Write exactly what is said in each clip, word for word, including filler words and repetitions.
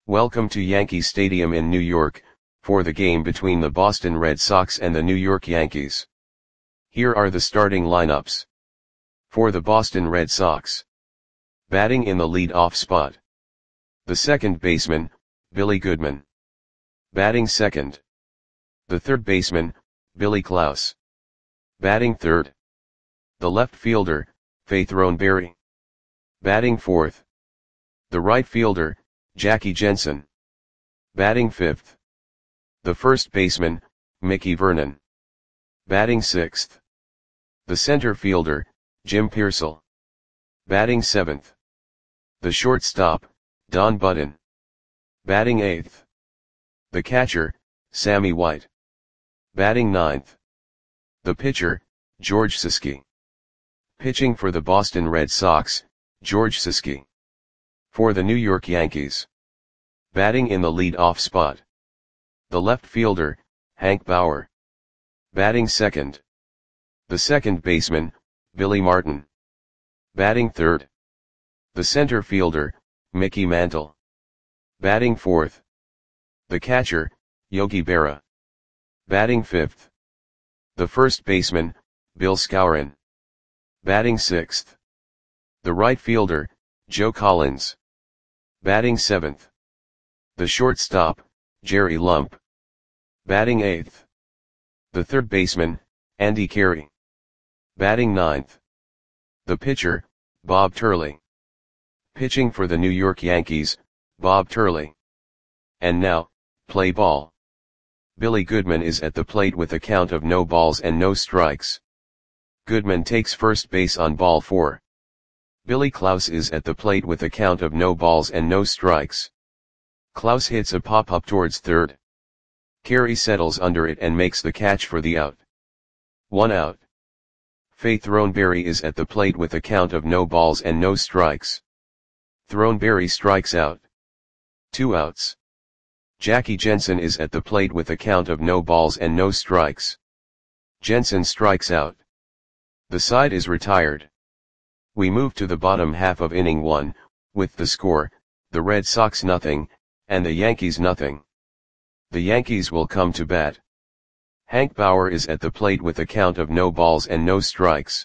Welcome to Yankee Stadium in New York, for the game between the Boston Red Sox and the New York Yankees. Here are the starting lineups. For the Boston Red Sox. Batting in the lead-off spot. The second baseman, Billy Goodman. Batting second. The third baseman, Billy Klaus. Batting third. The left fielder, Faith Roneberry. Batting fourth. The right fielder, Jackie Jensen. Batting fifth. The first baseman, Mickey Vernon. Batting sixth. The center fielder, Jim Piersall. Batting seventh. The shortstop, Don Budden. Batting eighth. The catcher, Sammy White. Batting ninth. The pitcher, George Siski. Pitching for the Boston Red Sox, George Siski. For the New York Yankees. Batting in the lead-off spot. The left fielder, Hank Bauer. Batting second. The second baseman, Billy Martin. Batting third. The center fielder, Mickey Mantle. Batting fourth. The catcher, Yogi Berra. Batting fifth. The first baseman, Bill Skowron. Batting sixth. The right fielder, Joe Collins. Batting seventh. The shortstop, Jerry Lump. Batting eighth. The third baseman, Andy Carey. Batting ninth. The pitcher, Bob Turley. Pitching for the New York Yankees, Bob Turley. And now, play ball. Billy Goodman is at the plate with a count of no balls and no strikes. Goodman takes first base on ball four. Billy Klaus is at the plate with a count of no balls and no strikes. Klaus hits a pop-up towards third. Carey settles under it and makes the catch for the out. One out. Faith Roneberry is at the plate with a count of no balls and no strikes. Roneberry strikes out. Two outs. Jackie Jensen is at the plate with a count of no balls and no strikes. Jensen strikes out. The side is retired. We move to the bottom half of inning one, with the score, the Red Sox nothing, and the Yankees nothing. The Yankees will come to bat. Hank Bauer is at the plate with a count of no balls and no strikes.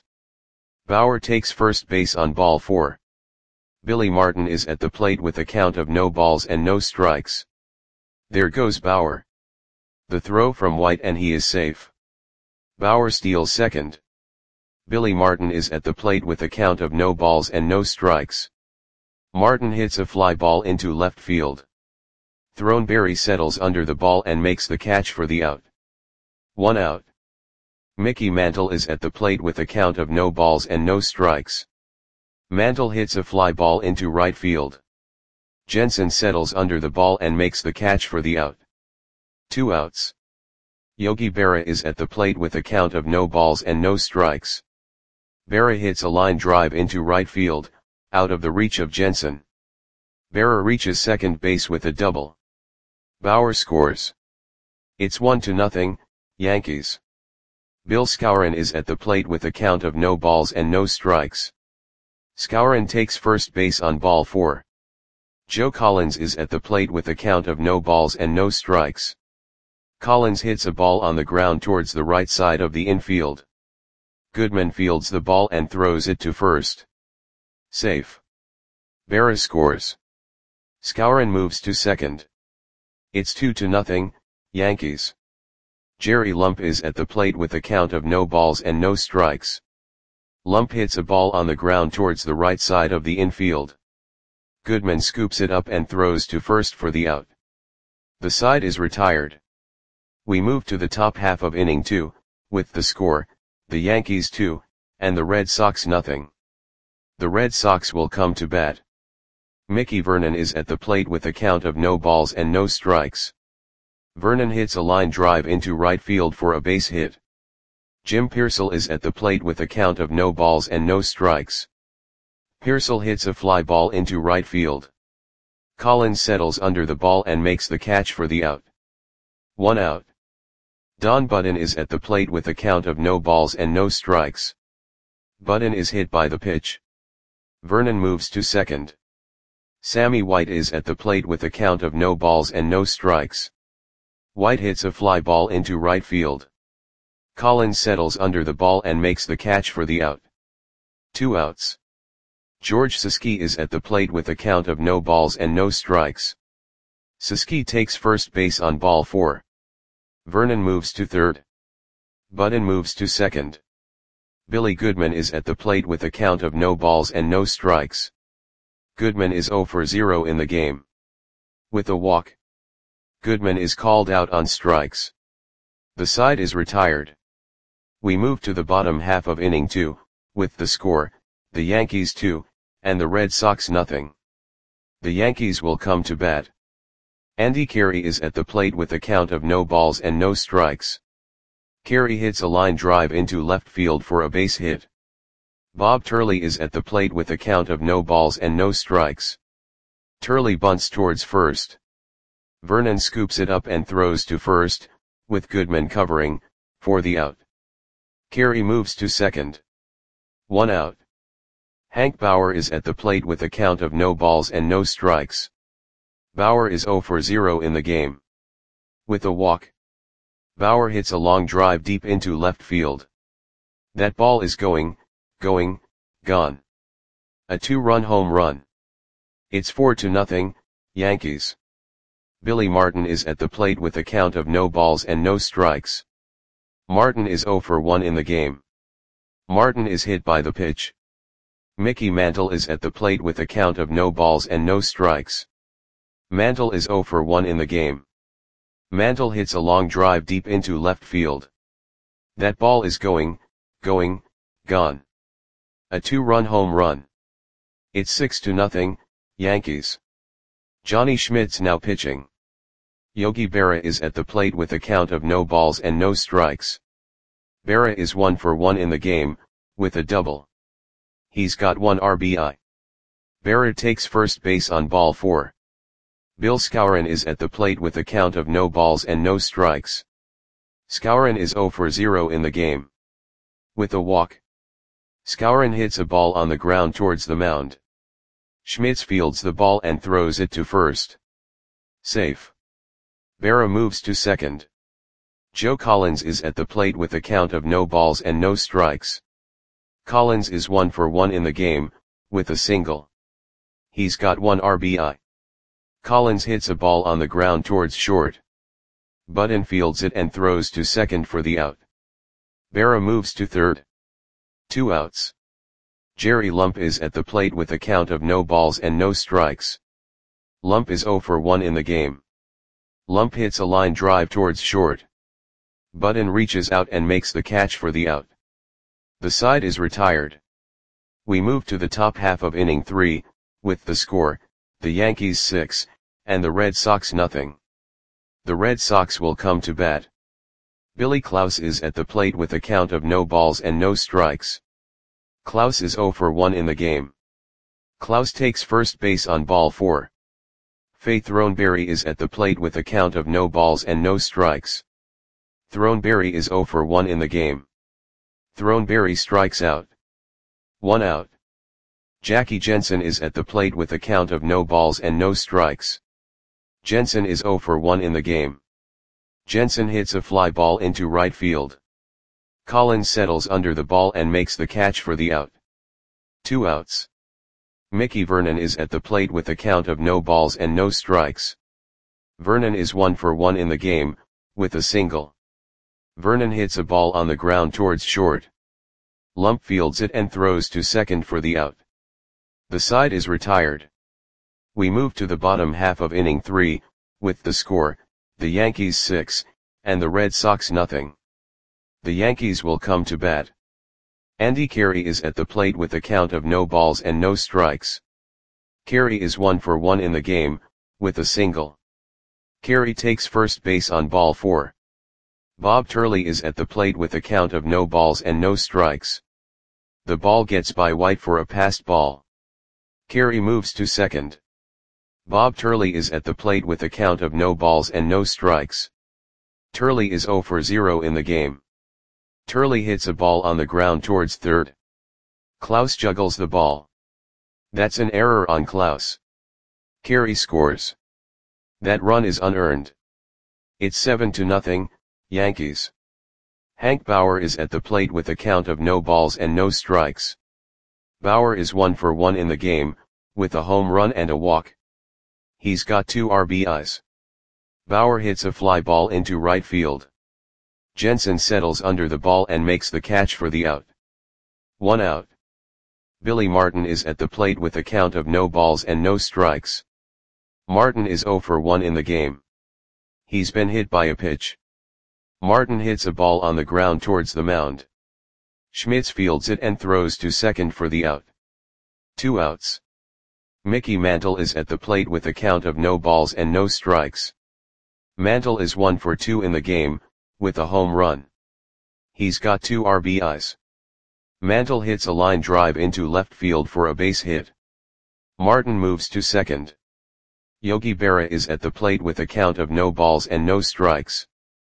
Bauer takes first base on ball four. Billy Martin is at the plate with a count of no balls and no strikes. There goes Bauer. The throw from White and he is safe. Bauer steals second. Billy Martin is at the plate with a count of no balls and no strikes. Martin hits a fly ball into left field. Roneberry settles under the ball and makes the catch for the out. One out. Mickey Mantle is at the plate with a count of no balls and no strikes. Mantle hits a fly ball into right field. Jensen settles under the ball and makes the catch for the out. Two outs. Yogi Berra is at the plate with a count of no balls and no strikes. Berra hits a line drive into right field, out of the reach of Jensen. Berra reaches second base with a double. Bauer scores. It's one to nothing, Yankees. Bill Skowron is at the plate with a count of no balls and no strikes. Skowron takes first base on ball four. Joe Collins is at the plate with a count of no balls and no strikes. Collins hits a ball on the ground towards the right side of the infield. Goodman fields the ball and throws it to first. Safe. Berra scores. Skowron moves to second. It's two to nothing, Yankees. Jerry Lump is at the plate with a count of no balls and no strikes. Lump hits a ball on the ground towards the right side of the infield. Goodman scoops it up and throws to first for the out. The side is retired. We move to the top half of inning two, with the score, the Yankees two, and the Red Sox nothing. The Red Sox will come to bat. Mickey Vernon is at the plate with a count of no balls and no strikes. Vernon hits a line drive into right field for a base hit. Jim Piersall is at the plate with a count of no balls and no strikes. Piersall hits a fly ball into right field. Collins settles under the ball and makes the catch for the out. One out. Don Budden is at the plate with a count of no balls and no strikes. Budden is hit by the pitch. Vernon moves to second. Sammy White is at the plate with a count of no balls and no strikes. White hits a fly ball into right field. Collins settles under the ball and makes the catch for the out. Two outs. George Suski is at the plate with a count of no balls and no strikes. Suski takes first base on ball four. Vernon moves to third. Budden moves to second. Billy Goodman is at the plate with a count of no balls and no strikes. Goodman is zero for zero in the game. With a walk, Goodman is called out on strikes. The side is retired. We move to the bottom half of inning two, with the score, the Yankees two, and the Red Sox nothing. The Yankees will come to bat. Andy Carey is at the plate with a count of no balls and no strikes. Carey hits a line drive into left field for a base hit. Bob Turley is at the plate with a count of no balls and no strikes. Turley bunts towards first. Vernon scoops it up and throws to first, with Goodman covering, for the out. Carey moves to second. One out. Hank Bauer is at the plate with a count of no balls and no strikes. Bauer is zero for zero in the game. With a walk, Bauer hits a long drive deep into left field. That ball is going, going, gone. A two-run home run. It's four to nothing, Yankees. Billy Martin is at the plate with a count of no balls and no strikes. Martin is zero for one in the game. Martin is hit by the pitch. Mickey Mantle is at the plate with a count of no balls and no strikes. Mantle is zero for one in the game. Mantle hits a long drive deep into left field. That ball is going, going, gone. A two-run home run. It's six to nothing, Yankees. Johnny Schmidt's now pitching. Yogi Berra is at the plate with a count of no balls and no strikes. Berra is one for one in the game, with a double. He's got one R B I. Berra takes first base on ball four. Bill Skowron is at the plate with a count of no balls and no strikes. Skowron is zero for zero in the game. With a walk, Skowron hits a ball on the ground towards the mound. Schmitz fields the ball and throws it to first. Safe. Berra moves to second. Joe Collins is at the plate with a count of no balls and no strikes. Collins is one for one in the game, with a single. He's got one R B I. Collins hits a ball on the ground towards short. Budden fields it and throws to second for the out. Berra moves to third. Two outs. Jerry Lump is at the plate with a count of no balls and no strikes. Lump is zero for one in the game. Lump hits a line drive towards short. Budden reaches out and makes the catch for the out. The side is retired. We move to the top half of inning three, with the score, the Yankees six, and the Red Sox nothing. The Red Sox will come to bat. Billy Klaus is at the plate with a count of no balls and no strikes. Klaus is zero for one in the game. Klaus takes first base on ball four. Faye Throneberry is at the plate with a count of no balls and no strikes. Throneberry is zero for one in the game. Throneberry strikes out. One out. Jackie Jensen is at the plate with a count of no balls and no strikes. Jensen is zero for one in the game. Jensen hits a fly ball into right field. Collins settles under the ball and makes the catch for the out. Two outs. Mickey Vernon is at the plate with a count of no balls and no strikes. Vernon is one for one in the game, with a single. Vernon hits a ball on the ground towards short. Lump fields it and throws to second for the out. The side is retired. We move to the bottom half of inning three, with the score, the Yankees six, and the Red Sox nothing. The Yankees will come to bat. Andy Carey is at the plate with a count of no balls and no strikes. Carey is one for one in the game, with a single. Carey takes first base on ball four. Bob Turley is at the plate with a count of no balls and no strikes. The ball gets by White for a passed ball. Carey moves to second. Bob Turley is at the plate with a count of no balls and no strikes. Turley is zero for zero in the game. Turley hits a ball on the ground towards third. Klaus juggles the ball. That's an error on Klaus. Carey scores. That run is unearned. It's seven to nothing, Yankees. Hank Bauer is at the plate with a count of no balls and no strikes. Bauer is one for one in the game, with a home run and a walk. He's got two R B Is. Bauer hits a fly ball into right field. Jensen settles under the ball and makes the catch for the out. One out. Billy Martin is at the plate with a count of no balls and no strikes. Martin is zero for one in the game. He's been hit by a pitch. Martin hits a ball on the ground towards the mound. Schmitz fields it and throws to second for the out. Two outs. Mickey Mantle is at the plate with a count of no balls and no strikes. Mantle is one for two in the game, with a home run. He's got two R B Is. Mantle hits a line drive into left field for a base hit. Martin moves to second. Yogi Berra is at the plate with a count of no balls and no strikes.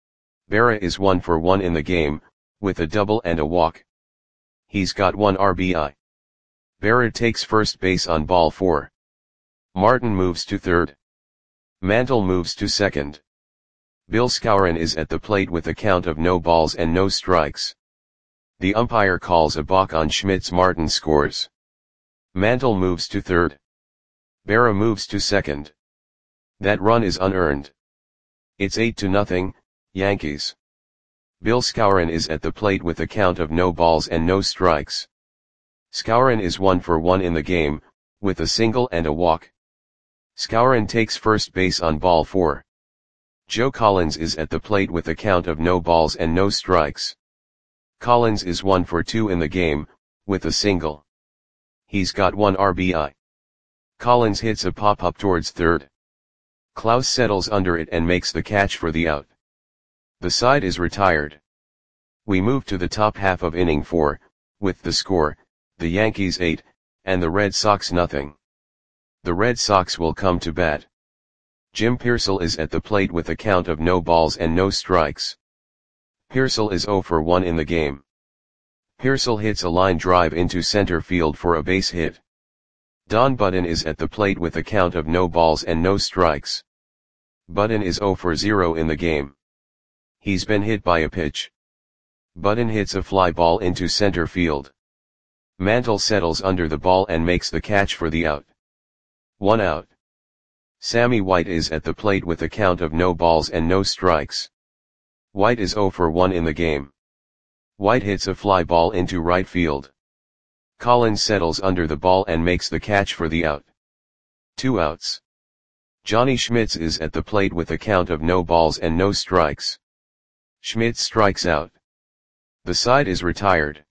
Berra is one for one in the game, with a double and a walk. He's got one R B I. Berra takes first base on ball four. Martin moves to third. Mantle moves to second. Bill Skowron is at the plate with a count of no balls and no strikes. The umpire calls a balk on Schmitz. Martin scores. Mantle moves to third. Berra moves to second. That run is unearned. It's eight to nothing, Yankees. Bill Skowron is at the plate with a count of no balls and no strikes. Skowron is one for one in the game, with a single and a walk. Skowron takes first base on ball four. Joe Collins is at the plate with a count of no balls and no strikes. Collins is one for two in the game, with a single. He's got one R B I. Collins hits a pop-up towards third. Klaus settles under it and makes the catch for the out. The side is retired. We move to the top half of inning four, with the score, the Yankees eight, and the Red Sox nothing. The Red Sox will come to bat. Jim Piersall is at the plate with a count of no balls and no strikes. Piersall is zero for one in the game. Piersall hits a line drive into center field for a base hit. Don Budden is at the plate with a count of no balls and no strikes. Budden is zero for zero in the game. He's been hit by a pitch. Budden hits a fly ball into center field. Mantle settles under the ball and makes the catch for the out. One out. Sammy White is at the plate with a count of no balls and no strikes. White is zero for one in the game. White hits a fly ball into right field. Collins settles under the ball and makes the catch for the out. Two outs. Johnny Schmitz is at the plate with a count of no balls and no strikes. Schmitz strikes out. The side is retired.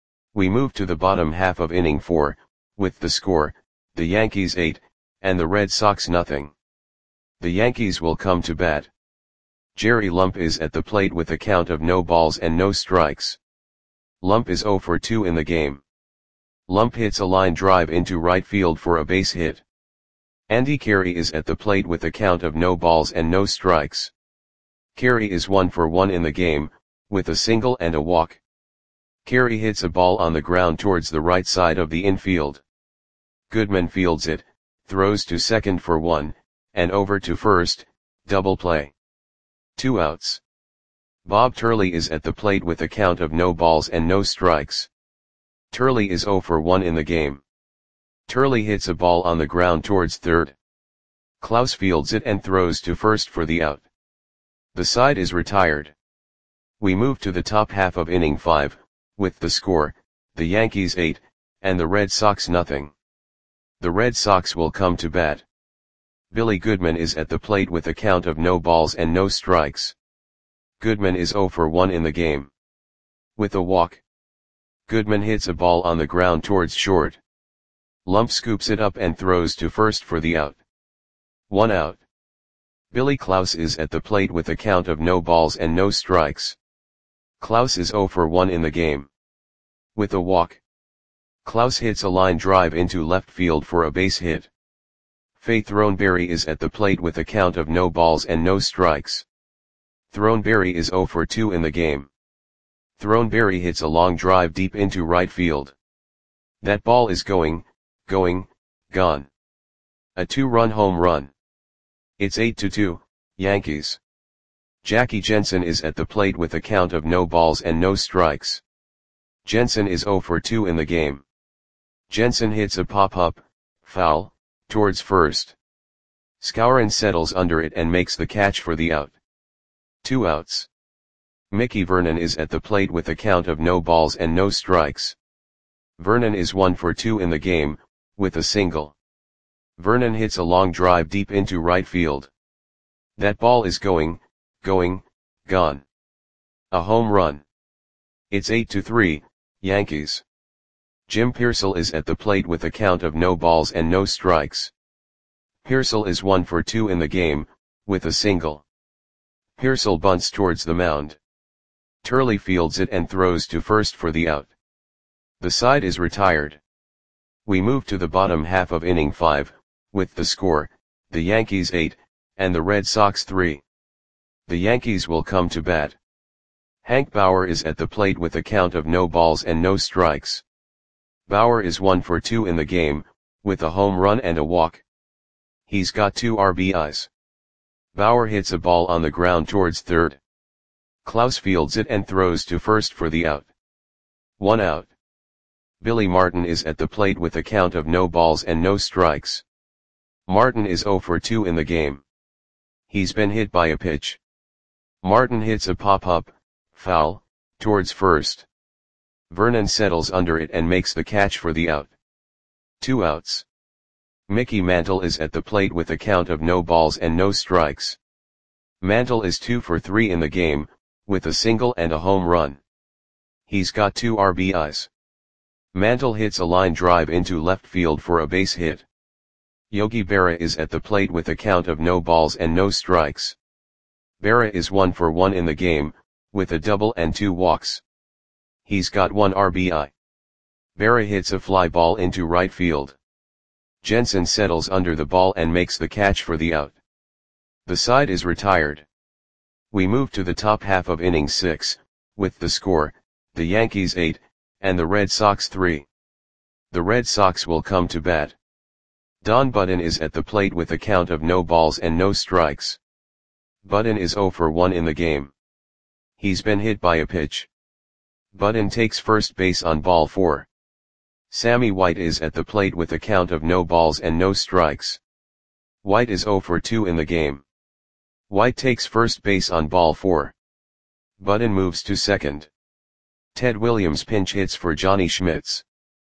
We move to the bottom half of inning four, with the score, the Yankees eight, and the Red Sox nothing. The Yankees will come to bat. Jerry Lump is at the plate with a count of no balls and no strikes. Lump is zero for two in the game. Lump hits a line drive into right field for a base hit. Andy Carey is at the plate with a count of no balls and no strikes. Carey is one for one in the game, with a single and a walk. Carey hits a ball on the ground towards the right side of the infield. Goodman fields it, throws to second for one, and over to first, double play. Two outs. Bob Turley is at the plate with a count of no balls and no strikes. Turley is zero for one in the game. Turley hits a ball on the ground towards third. Klaus fields it and throws to first for the out. The side is retired. We move to the top half of inning five, with the score, the Yankees eight, and the Red Sox nothing. The Red Sox will come to bat. Billy Goodman is at the plate with a count of no balls and no strikes. Goodman is zero for one in the game. With a walk. Goodman hits a ball on the ground towards short. Lump scoops it up and throws to first for the out. One out. Billy Klaus is at the plate with a count of no balls and no strikes. Klaus is zero for one in the game. With a walk. Klaus hits a line drive into left field for a base hit. Faith Throneberry is at the plate with a count of no balls and no strikes. Throneberry is zero for two in the game. Throneberry hits a long drive deep into right field. That ball is going, going, gone. A two-run home run. It's eight to two, Yankees. Jackie Jensen is at the plate with a count of no balls and no strikes. Jensen is oh for two in the game. Jensen hits a pop-up, foul, towards first. Skowron settles under it and makes the catch for the out. Two outs. Mickey Vernon is at the plate with a count of no balls and no strikes. Vernon is one for two in the game, with a single. Vernon hits a long drive deep into right field. That ball is going, going, gone. A home run. It's eight to three, Yankees. Jim Piersall is at the plate with a count of no balls and no strikes. Piersall is one for two in the game, with a single. Piersall bunts towards the mound. Turley fields it and throws to first for the out. The side is retired. We move to the bottom half of inning five, with the score, the Yankees eight, and the Red Sox three. The Yankees will come to bat. Hank Bauer is at the plate with a count of no balls and no strikes. Bauer is one for two in the game, with a home run and a walk. He's got two R B Is. Bauer hits a ball on the ground towards third. Klaus fields it and throws to first for the out. One out. Billy Martin is at the plate with a count of no balls and no strikes. Martin is oh for two in the game. He's been hit by a pitch. Martin hits a pop-up, foul, towards first. Vernon settles under it and makes the catch for the out. Two outs. Mickey Mantle is at the plate with a count of no balls and no strikes. Mantle is two for three in the game, with a single and a home run. He's got two R B Is. Mantle hits a line drive into left field for a base hit. Yogi Berra is at the plate with a count of no balls and no strikes. Berra is one for one in the game, with a double and two walks. He's got one R B I. Berra hits a fly ball into right field. Jensen settles under the ball and makes the catch for the out. The side is retired. We move to the top half of inning six, with the score, the Yankees eight, and the Red Sox three. The Red Sox will come to bat. Don Budden is at the plate with a count of no balls and no strikes. Budden is oh for one in the game. He's been hit by a pitch. Budden takes first base on ball four. Sammy White is at the plate with a count of no balls and no strikes. White is oh for two in the game. White takes first base on ball four. Budden moves to second. Ted Williams pinch hits for Johnny Schmitz.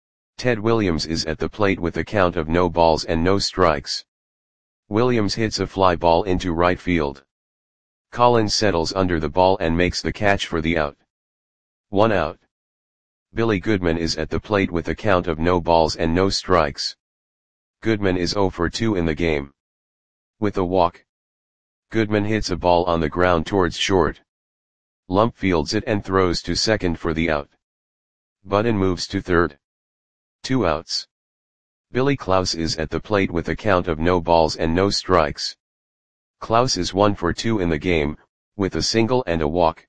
Ted Williams is at the plate with a count of no balls and no strikes. Williams hits a fly ball into right field. Collins settles under the ball and makes the catch for the out. One out. Billy Goodman is at the plate with a count of no balls and no strikes. Goodman is oh for two in the game. With a walk. Goodman hits a ball on the ground towards short. Lump fields it and throws to second for the out. Budden moves to third. Two outs. Billy Klaus is at the plate with a count of no balls and no strikes. Klaus is one for two in the game, with a single and a walk.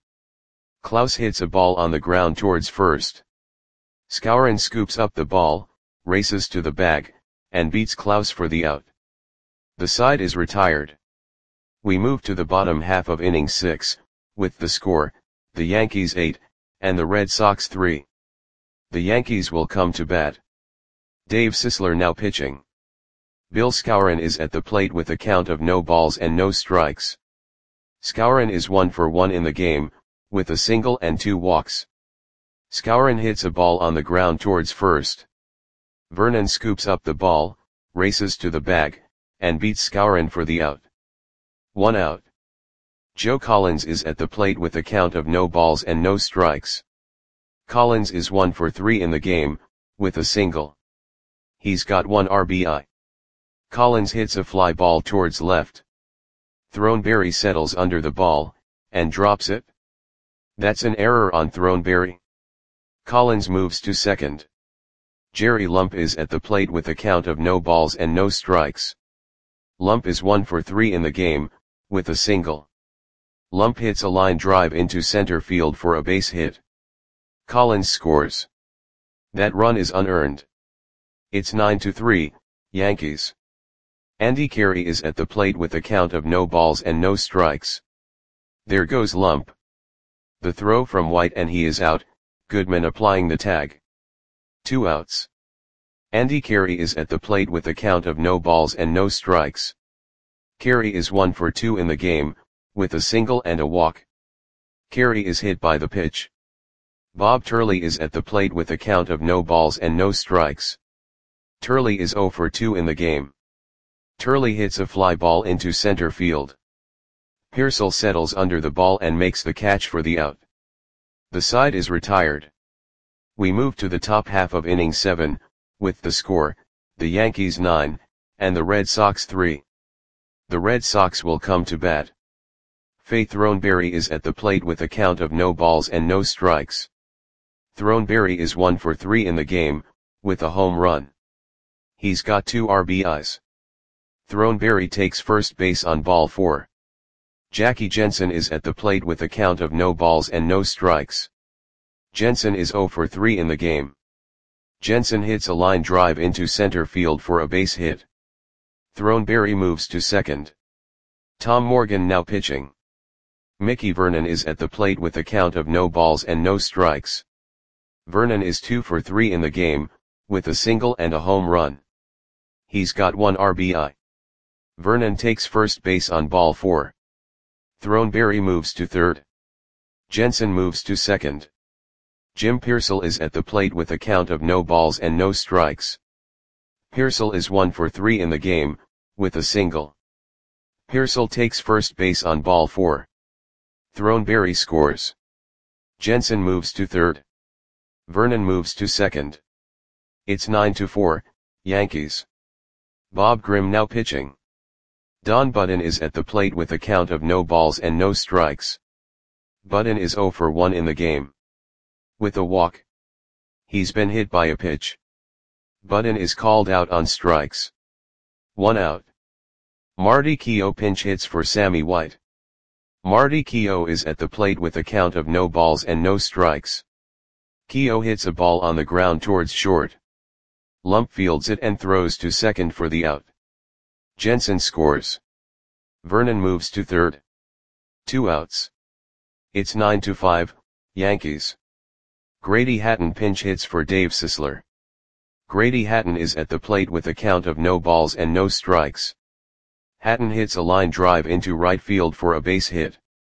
Klaus hits a ball on the ground towards first. Skowron scoops up the ball, races to the bag, and beats Klaus for the out. The side is retired. We move to the bottom half of inning six, with the score, the Yankees eight, and the Red Sox three. The Yankees will come to bat. Dave Sisler now pitching. Bill Skowron is at the plate with a count of no balls and no strikes. Skowron is one for one in the game, with a single and two walks. Skowron hits a ball on the ground towards first. Vernon scoops up the ball, races to the bag, and beats Skowron for the out. One out. Joe Collins is at the plate with a count of no balls and no strikes. Collins is one for three in the game, with a single. He's got one R B I. Collins hits a fly ball towards left. Throneberry settles under the ball, and drops it. That's an error on Throneberry. Collins moves to second. Jerry Lump is at the plate with a count of no balls and no strikes. Lump is one for three in the game, with a single. Lump hits a line drive into center field for a base hit. Collins scores. That run is unearned. It's nine to three, Yankees. Andy Carey is at the plate with a count of no balls and no strikes. There goes Lump. The throw from White and he is out, Goodman applying the tag. Two outs. Andy Carey is at the plate with a count of no balls and no strikes. Carey is one for two in the game, with a single and a walk. Carey is hit by the pitch. Bob Turley is at the plate with a count of no balls and no strikes. Turley is zero for two in the game. Turley hits a fly ball into center field. Pearsall settles under the ball and makes the catch for the out. The side is retired. We move to the top half of inning seven, with the score, the Yankees nine, and the Red Sox three. The Red Sox will come to bat. Faith Throneberry is at the plate with a count of no balls and no strikes. Throneberry is one for three in the game, with a home run. He's got two R B Is. Throneberry takes first base on ball four. Jackie Jensen is at the plate with a count of no balls and no strikes. Jensen is zero for three in the game. Jensen hits a line drive into center field for a base hit. Throneberry moves to second. Tom Morgan now pitching. Mickey Vernon is at the plate with a count of no balls and no strikes. Vernon is two for three in the game, with a single and a home run. He's got one R B I. Vernon takes first base on ball four. Throneberry moves to third. Jensen moves to second. Jim Pearsall is at the plate with a count of no balls and no strikes. Pearsall is one for three in the game, with a single. Pearsall takes first base on ball four. Throneberry scores. Jensen moves to third. Vernon moves to second. It's nine to four, Yankees. Bob Grimm now pitching. Don Budden is at the plate with a count of no balls and no strikes. Budden is zero for one in the game. With a walk. He's been hit by a pitch. Budden is called out on strikes. One out. Marty Keough pinch hits for Sammy White. Marty Keough is at the plate with a count of no balls and no strikes. Keough hits a ball on the ground towards short. Lump fields it and throws to second for the out. Jensen scores. Vernon moves to third. Two outs. It's nine to five, Yankees. Grady Hatton pinch hits for Dave Sisler. Grady Hatton is at the plate with a count of no balls and no strikes. Hatton hits a line drive into right field for a base hit.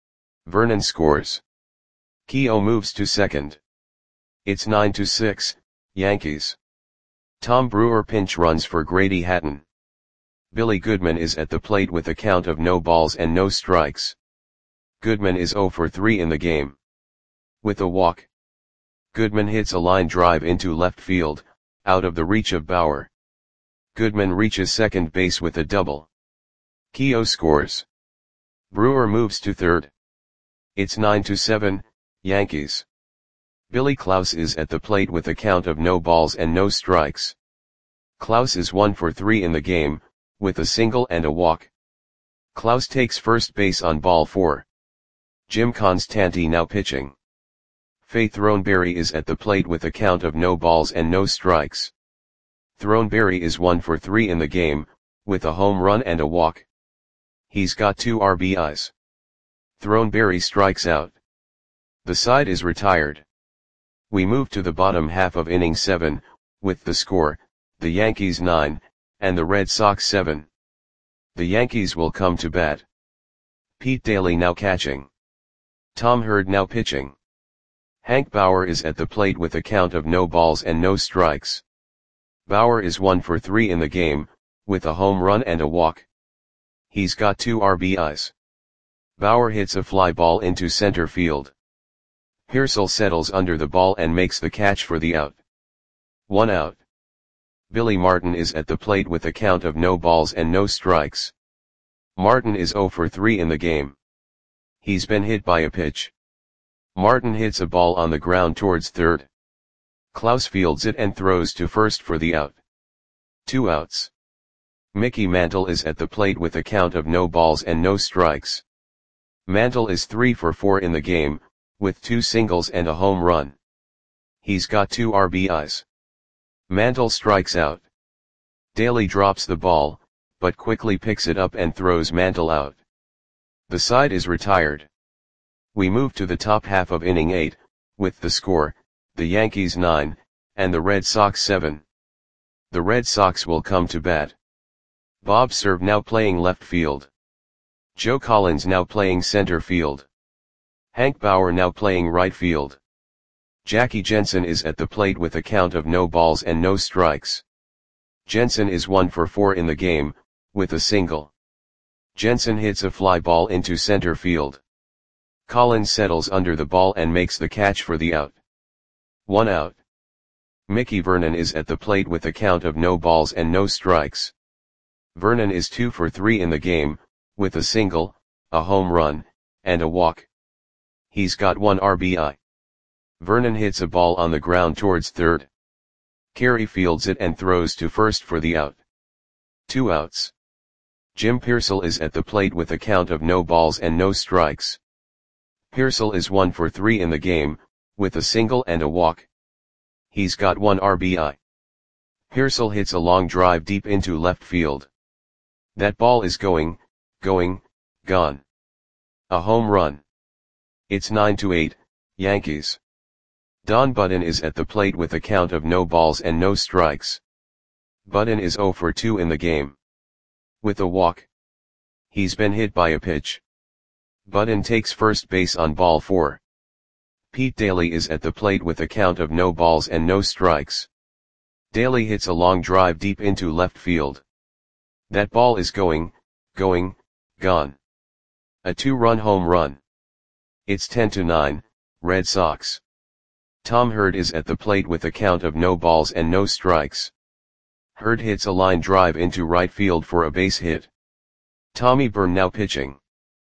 Vernon scores. Keough moves to second. It's nine to six, Yankees. Tom Brewer pinch runs for Grady Hatton. Billy Goodman is at the plate with a count of no balls and no strikes. Goodman is zero for three in the game. With a walk. Goodman hits a line drive into left field, out of the reach of Bauer. Goodman reaches second base with a double. Keough scores. Brewer moves to third. It's nine to seven, Yankees. Billy Klaus is at the plate with a count of no balls and no strikes. Klaus is one for three in the game, with a single and a walk. Klaus takes first base on ball four. Jim Constanti now pitching. Faith Throneberry is at the plate with a count of no balls and no strikes. Throneberry is one for three in the game, with a home run and a walk. He's got two R B Is. Throneberry strikes out. The side is retired. We move to the bottom half of inning seven, with the score, the Yankees nine, and the Red Sox seven. The Yankees will come to bat. Pete Daly now catching. Tom Hurd now pitching. Hank Bauer is at the plate with a count of no balls and no strikes. Bauer is one for three in the game, with a home run and a walk. He's got two R B Is. Bauer hits a fly ball into center field. Pearsall settles under the ball and makes the catch for the out. One out. Billy Martin is at the plate with a count of no balls and no strikes. Martin is zero for three in the game. He's been hit by a pitch. Martin hits a ball on the ground towards third. Klaus fields it and throws to first for the out. Two outs. Mickey Mantle is at the plate with a count of no balls and no strikes. Mantle is three for four in the game, with two singles and a home run. He's got two R B Is. Mantle strikes out. Daly drops the ball, but quickly picks it up and throws Mantle out. The side is retired. We move to the top half of inning eight, with the score, the Yankees nine, and the Red Sox seven. The Red Sox will come to bat. Bob Cerv now playing left field. Joe Collins now playing center field. Hank Bauer now playing right field. Jackie Jensen is at the plate with a count of no balls and no strikes. Jensen is one for four in the game, with a single. Jensen hits a fly ball into center field. Collins settles under the ball and makes the catch for the out. One out. Mickey Vernon is at the plate with a count of no balls and no strikes. Vernon is two for three in the game, with a single, a home run, and a walk. He's got one R B I. Vernon hits a ball on the ground towards third. Carey fields it and throws to first for the out. Two outs. Jim Piersall is at the plate with a count of no balls and no strikes. Piersall is one for three in the game, with a single and a walk. He's got one R B I. Piersall hits a long drive deep into left field. That ball is going, going, gone. A home run. It's nine to eight, Yankees. Don Budden is at the plate with a count of no balls and no strikes. Budden is zero for two in the game. With a walk. He's been hit by a pitch. Budden takes first base on ball four. Pete Daly is at the plate with a count of no balls and no strikes. Daly hits a long drive deep into left field. That ball is going, going, gone. A two-run home run. It's ten to nine, Red Sox. Tom Hurd is at the plate with a count of no balls and no strikes. Hurd hits a line drive into right field for a base hit. Tommy Byrne now pitching.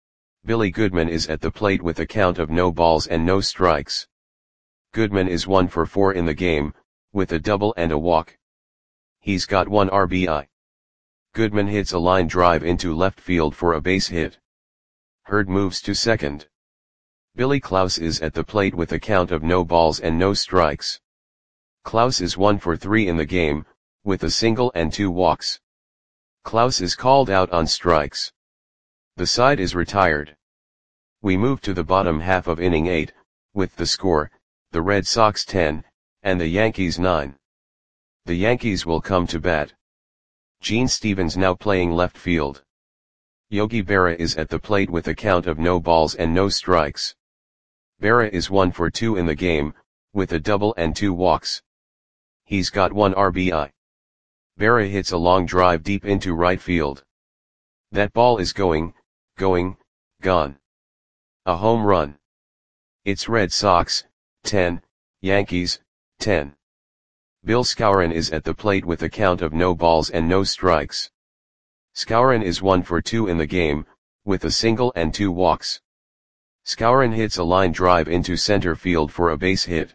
Billy Goodman is at the plate with a count of no balls and no strikes. Goodman is one for four in the game, with a double and a walk. He's got one R B I. Goodman hits a line drive into left field for a base hit. Hurd moves to second. Billy Klaus is at the plate with a count of no balls and no strikes. Klaus is one for three in the game, with a single and two walks. Klaus is called out on strikes. The side is retired. We move to the bottom half of inning eight, with the score, the Red Sox ten, and the Yankees nine. The Yankees will come to bat. Gene Stevens now playing left field. Yogi Berra is at the plate with a count of no balls and no strikes. Berra is one for two in the game, with a double and two walks. He's got one R B I. Berra hits a long drive deep into right field. That ball is going, going, gone. A home run. It's Red Sox, ten, Yankees, ten. Bill Skowron is at the plate with a count of no balls and no strikes. Skowron is one for two in the game, with a single and two walks. Skowron hits a line drive into center field for a base hit.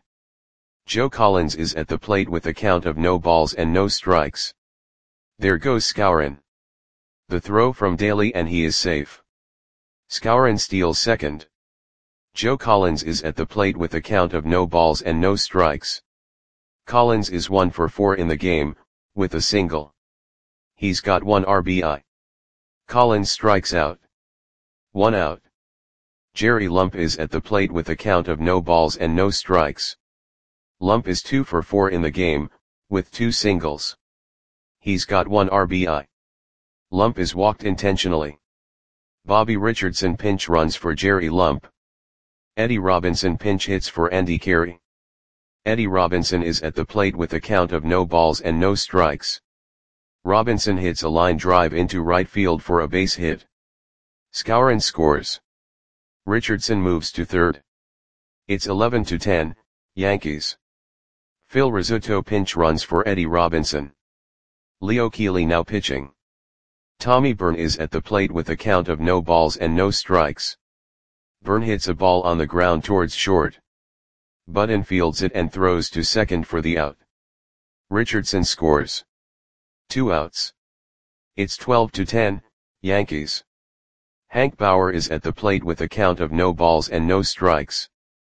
Joe Collins is at the plate with a count of no balls and no strikes. There goes Skowron. The throw from Daly and he is safe. Skowron steals second. Joe Collins is at the plate with a count of no balls and no strikes. Collins is one for four in the game, with a single. He's got one R B I. Collins strikes out. One out. Jerry Lump is at the plate with a count of no balls and no strikes. Lump is two for four in the game, with two singles. He's got one R B I. Lump is walked intentionally. Bobby Richardson pinch runs for Jerry Lump. Eddie Robinson pinch hits for Andy Carey. Eddie Robinson is at the plate with a count of no balls and no strikes. Robinson hits a line drive into right field for a base hit. Skowron scores. Richardson moves to third. It's eleven to ten, Yankees. Phil Rizzuto pinch runs for Eddie Robinson. Leo Keeley now pitching. Tommy Byrne is at the plate with a count of no balls and no strikes. Byrne hits a ball on the ground towards short. Budden fields it and throws to second for the out. Richardson scores. Two outs. It's twelve to ten, Yankees. Hank Bauer is at the plate with a count of no balls and no strikes.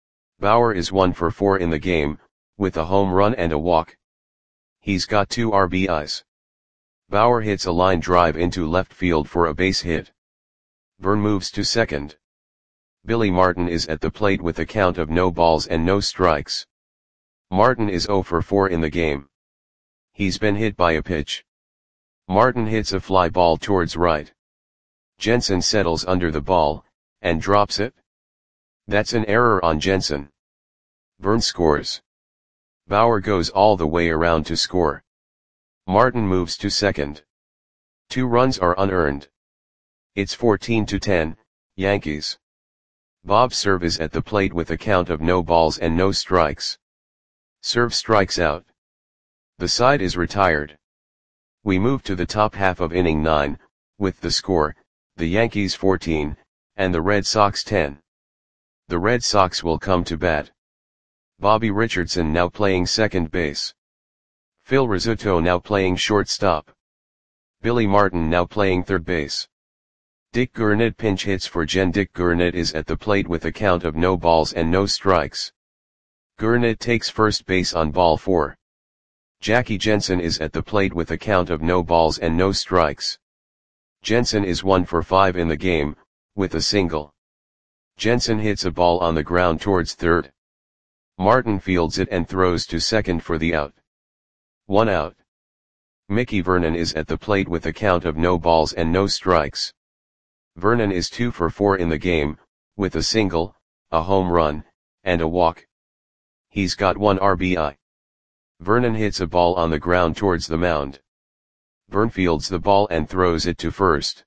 Bauer is one for four in the game, with a home run and a walk. He's got two R B Is. Bauer hits a line drive into left field for a base hit. Vern moves to second. Billy Martin is at the plate with a count of no balls and no strikes. Martin is zero for four in the game. He's been hit by a pitch. Martin hits a fly ball towards right. Jensen settles under the ball, and drops it. That's an error on Jensen. Vern scores. Bauer goes all the way around to score. Martin moves to second. Two runs are unearned. It's fourteen to ten, Yankees. Bob Cerv is at the plate with a count of no balls and no strikes. Cerv strikes out. The side is retired. We move to the top half of inning nine, with the score, the Yankees fourteen, and the Red Sox ten. The Red Sox will come to bat. Bobby Richardson now playing second base. Phil Rizzuto now playing shortstop. Billy Martin now playing third base. Dick Gurnett pinch hits for Jen. Dick Gurnett is at the plate with a count of no balls and no strikes. Gurnett takes first base on ball four. Jackie Jensen is at the plate with a count of no balls and no strikes. Jensen is one for five in the game, with a single. Jensen hits a ball on the ground towards third. Martin fields it and throws to second for the out. One out. Mickey Vernon is at the plate with a count of no balls and no strikes. Vernon is two for four in the game, with a single, a home run, and a walk. He's got one R B I. Vernon hits a ball on the ground towards the mound. Vern fields the ball and throws it to first.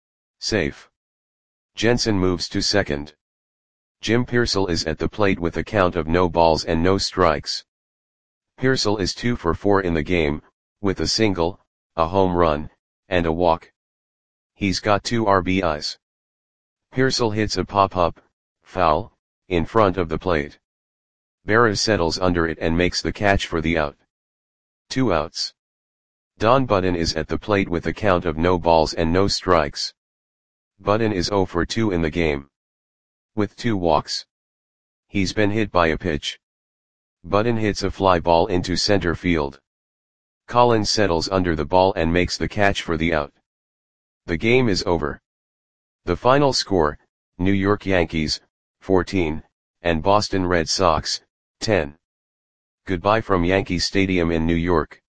Safe. Jensen moves to second. Jim Pearsall is at the plate with a count of no balls and no strikes. Pearsall is two for four in the game, with a single, a home run, and a walk. He's got two R B Is. Pearsall hits a pop-up, foul, in front of the plate. Berra settles under it and makes the catch for the out. Two outs. Don Budden is at the plate with a count of no balls and no strikes. Budden is zero for two in the game, with two walks. He's been hit by a pitch. Budden hits a fly ball into center field. Collins settles under the ball and makes the catch for the out. The game is over. The final score, New York Yankees, fourteen, and Boston Red Sox, ten. Goodbye from Yankee Stadium in New York.